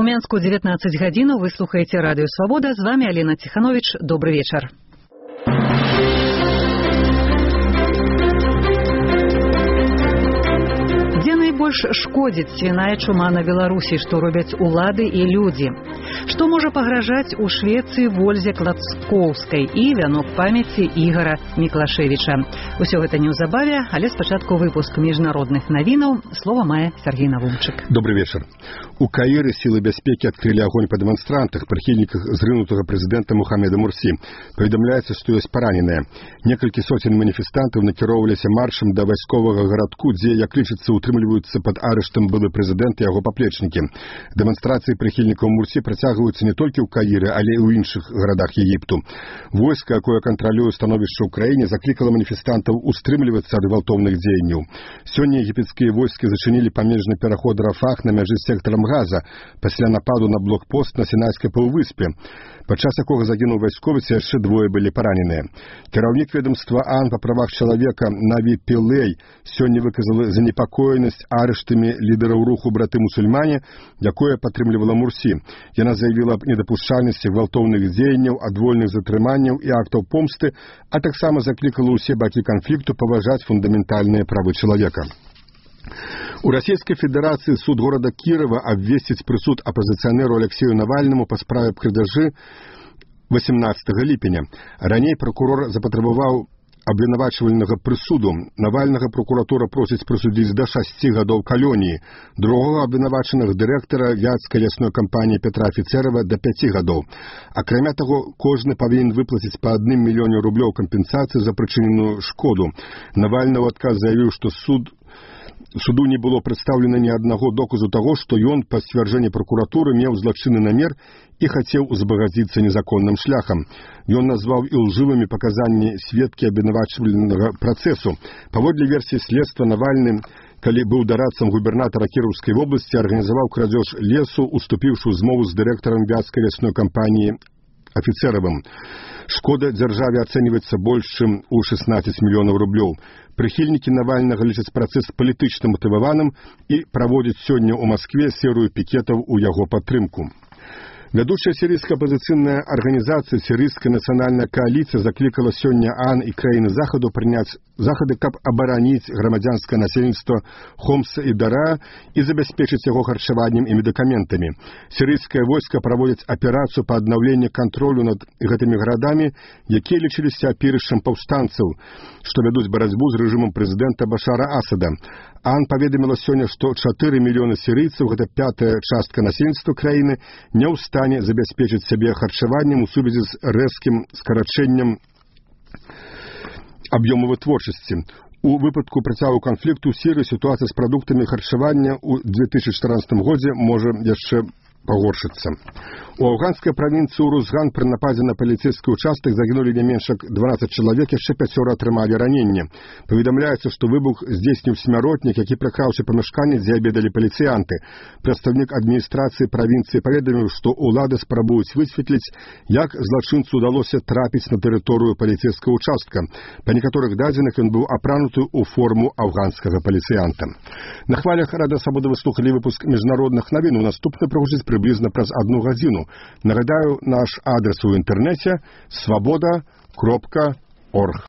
Мінску 19 гадзінаў. Вы слухаеце радыё Свабода. З вами Алена Ціхановіч. Добры вечар. Больш шкодзіць свіная чума на Беларусі, што робяць улады і людзі. Што можа пагражаць у Швецыі Вользе Клацкоўскай і вянок памяці Ігора Міклашевіча. Усё гэта неўзабаве, але спачатку выпуск міжнародных навінаў. Слова мае Сергей Навумчык. Добрый вечер. У Каиры силы бяспекі открыли огонь по демонстрантах, прихильниках зрынутага президента Мухаммеда Мурси. Поведомляется, что есть пораненыя. Некалькі сотен манифестантов накіроўваліся маршам до вайсковага гарадку, дзе, як лічыцца, утрымліваюцца под арыштам былы прэзідэнт і яго паплечнікі. Дэманстрацыі прыхільнікаў Мурсі працягваюцца не толькі ў Каіры, але і ў іншых гарадах Егіпту. Войска, якое кантралюе становішча ў краіне, заклікала маніфестантаў устрымлівацца ад гвалтоўных дзеянняў. Сёння егіпецкія войскі зачынілі памежны пераход Рафах на мяжы з сектарам Газа пасля нападу на блокпост на Сінайскай паўвыспе, падчас якога загінуў вайсковец і яшчэ двое былі параненыя. Кіраўнік ведомства ААН па правах чалавека Наві Пілей сёння выказала занепакоенасць арыштамі лідараў руху браты-мусульмане, якое падтрымлівала Мурсі. Яна заявіла аб недапушчальнасці гвалтоўных дзеянняў, адвольных затрыманняў і актаў помсты, а таксама заклікала ўсе бакі канфлікту паважаць фундаментальныя правы чалавека. У Российской Федерации суд города Кирова обвесціць прысуд апозіцыянеру Алексею Навальнаму па справе аб крадзяжы 18 ліпеня. Раней прокурор запатрабаваў абвінавачвальнага прысуду. Навальнага прокуратура просіць прысудзіць да 6 гадоў калоніі. Другога абвінавачанага дырэктара вятскай лясной кампаніі Петра Афіцерава да 5 гадоў. Акрамя таго, кожны павінен выплаціць па 1 мільёне рублёў кампенсацыі за прычыненую шкоду. Навальны ў адказ заявіў, што суду не было прадстаўлена ні аднаго доказу таго, што ён, па сцвярджэнні пракуратуры, меў злачынны намер і хацеў узбагаціцца незаконным шляхам. Ён назваў і лжывымі паказанні сведкі абвінавачвальнага працэсу. Паводле версіі следства, Навальны, калі быў дарадцам губернатара Кіроўскай вобласці, арганізаваў крадзеж лесу, уступіўшы ў змову з дырэктарам вятскай лясной кампаніі Афіцеравым. Шкода дзяржаве ацэньваецца больш, чым у 16 мільёнаў рублёў. Прыхільнікі Навальнага лічаць працэс палітычна матываваным і праводзяць сёння ў Маскве серыю пікетаў у яго падтрымку. Вядучая сірыйская апозіцыйная арганізацыя «Сірыйская нацыянальная кааліцыя» заклікала сёння ААН і краіны Захаду прыняць захады, каб абараніць грамадзянскае насельніцтва Хомса і Дара і забяспечыць яго харчаваннем і медыкаментамі. Сірыйскае войска праводзіць аперацыю па аднаўленні кантролю над гэтымі гарадамі, якія лічыліся апірышчам паўстанцаў, што вядуць барацьбу з рэжымам прэзідэнта Башара Асада. ААН паведаміла сёння, што 4 мільёны сірыйцаў, гэта 5-я частка насельніцтва краіны, не ў стане забяспечыць сябе харчаваннем у сувязі з рэзкім скарачэннем аб'ёму вытворчасці. У выпадку працягу канфлікту ў Сірыі сітуацыя з прадуктамі харчавання ў 2014 годзе можа яшчэ пагоршыцца. У афганскай правінцыі Урузган пры нападзе на паліцейскі участак загінулі не менш як 12 чалавек, яшчэ 5 атрымалі раненне. Паведамляецца, што выбух здзейсніў смяротнік, які пракраўся памяшканне, дзе абедалі паліцыянты. Прадстаўнік адміністрацыі правінцыі паведаміў, што ўлады спрабуюць высветліць, як злачынцу ўдалося трапіць на тэрыторыю паліцейскага участка. Па некаторых дадзеных ён быў апрануты ў форму афганскага паліцыянта. На хвалях Радыё Свабода вы слухалі выпуск міжнародных навін. Наступны прагучыць прыблізна праз 1 гадзіну. Нагадаю, наш адрес у інтэрнэце – swaboda.org.